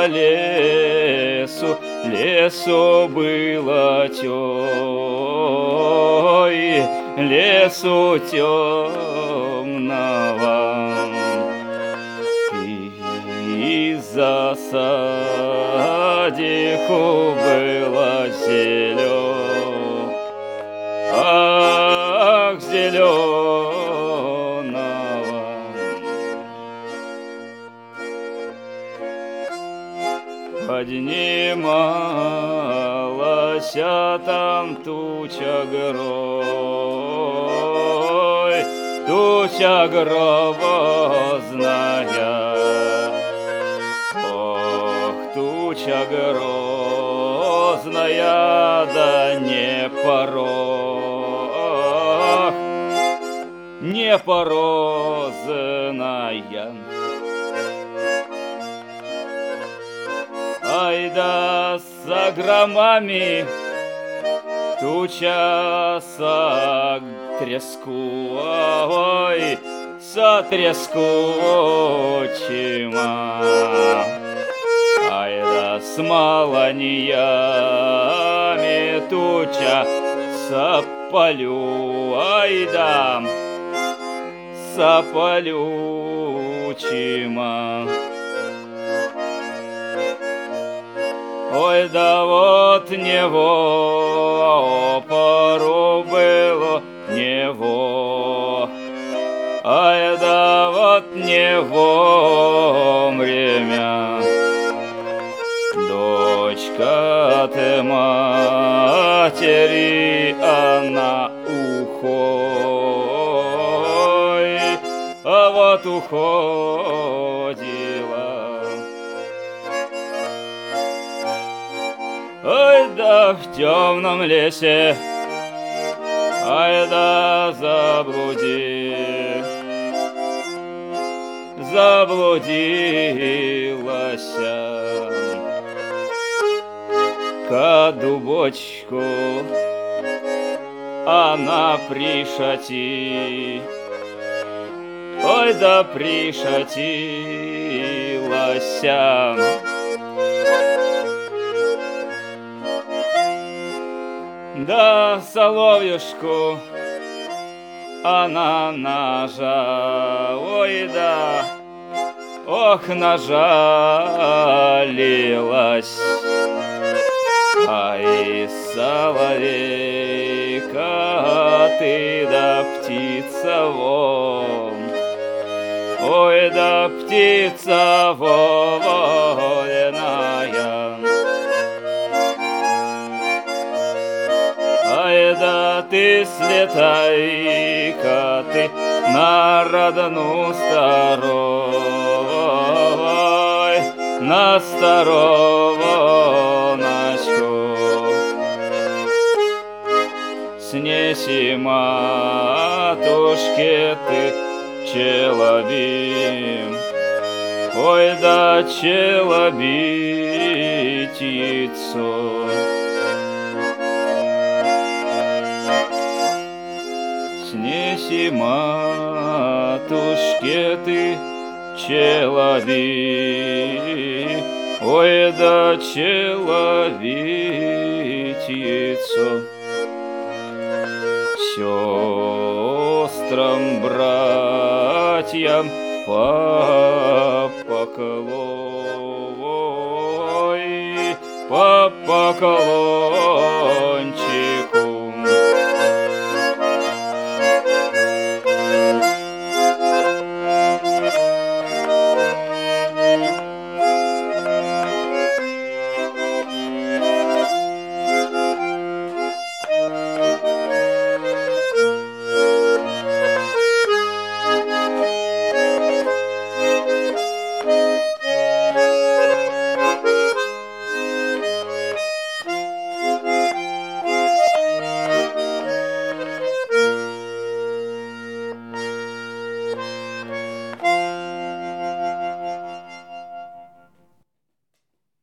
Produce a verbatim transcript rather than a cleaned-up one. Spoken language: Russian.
лесу, лесу было тёй, лесу темного. И за садику было зелёно, ах, зелёного. Поднималась там туча грой, туча грозная. Ох, туча грозная, да не порог, не порозная. Ай да за громами туча со треску, ой, со трескучима. Ай да с маланиями туча со полю, ай да со полючима. Ой, да вот него пору было него, ай да вот него время. Дочка ты матери, она уходит, а вот уходила. Ай да в темном лесе, ай да заблуди, заблудилась ка дубочку она пришати, ой да пришатилась. Да соловьюшку она нажа, ой да, ох, нажалилась. Ай, соловейка, ты да птица вон, ой да птица вольная. Ай да ты слетай-ка ты на родную старой, на стороночку. Снеси, матушке, ты челобим, ой да челобитицу. Снеси, матушке, ты челоби, ой да человитицу. Сестрам, братьям по поклон, по поклончику.